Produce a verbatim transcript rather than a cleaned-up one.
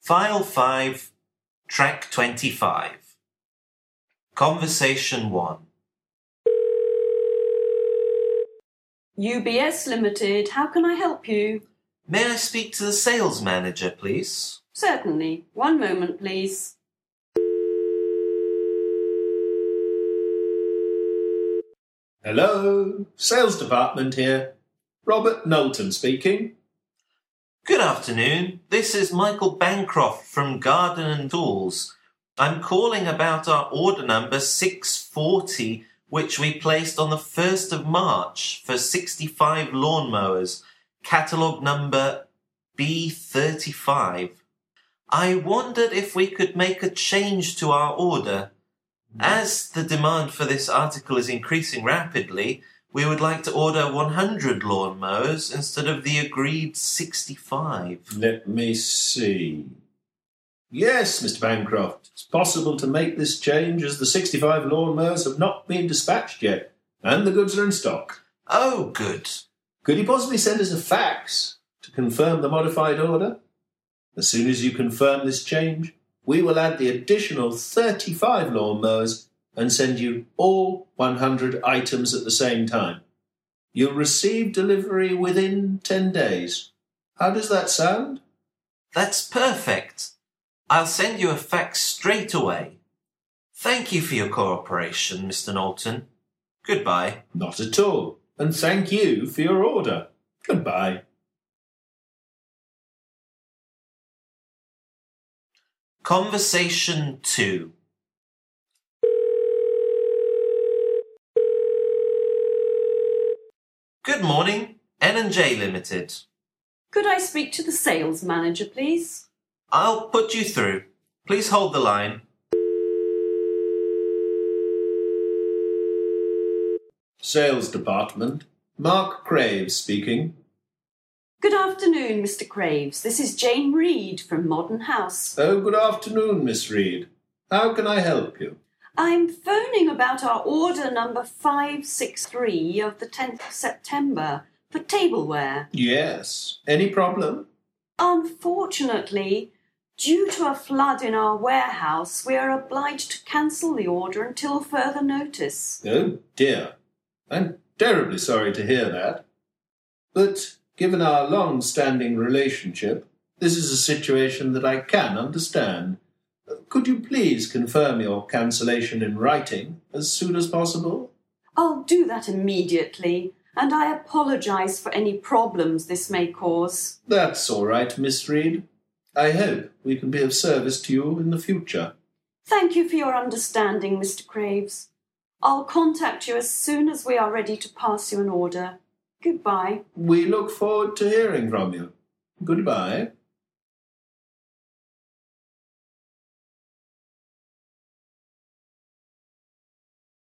File five, track twenty-five. Conversation one. U B S Limited, how can I help you? May I speak to the sales manager, please? Certainly. One moment, please. Hello, sales department here. Robert Knowlton speaking. Good afternoon. This is Michael Bancroft from Garden and Tools. I'm calling about our order number six forty, which we placed on the first of March for sixty-five lawnmowers, catalogue number B thirty-five. I wondered if we could make a change to our order. As the demand for this article is increasing rapidly, we would like to order one hundred lawnmowers instead of the agreed sixty-five. Let me see. Yes, Mister Bancroft, it's possible to make this change as the sixty-five lawnmowers have not been dispatched yet, and the goods are in stock. Oh, good. Could you possibly send us a fax to confirm the modified order? As soon as you confirm this change, we will add the additional thirty-five lawnmowers and send you all one hundred items at the same time. You'll receive delivery within ten days. How does that sound? That's perfect. I'll send you a fax straight away. Thank you for your cooperation, Mister Knowlton. Goodbye. Not at all. And thank you for your order. Goodbye. Conversation two. Good morning, N and J Limited. Could I speak to the sales manager, please? I'll put you through. Please hold the line. Sales department. Mark Craves speaking. Good afternoon, Mister Craves. This is Jane Reed from Modern House. Oh, good afternoon, Miss Reed. How can I help you? I'm phoning about our order number five six three of the tenth of September for tableware. Yes. Any problem? Unfortunately, due to a flood in our warehouse, we are obliged to cancel the order until further notice. Oh, dear. I'm terribly sorry to hear that. But given our long-standing relationship, this is a situation that I can understand. Could you please confirm your cancellation in writing as soon as possible? I'll do that immediately, and I apologise for any problems this may cause. That's all right, Miss Reed. I hope we can be of service to you in the future. Thank you for your understanding, Mister Craves. I'll contact you as soon as we are ready to pass you an order. Goodbye. We look forward to hearing from you. Goodbye.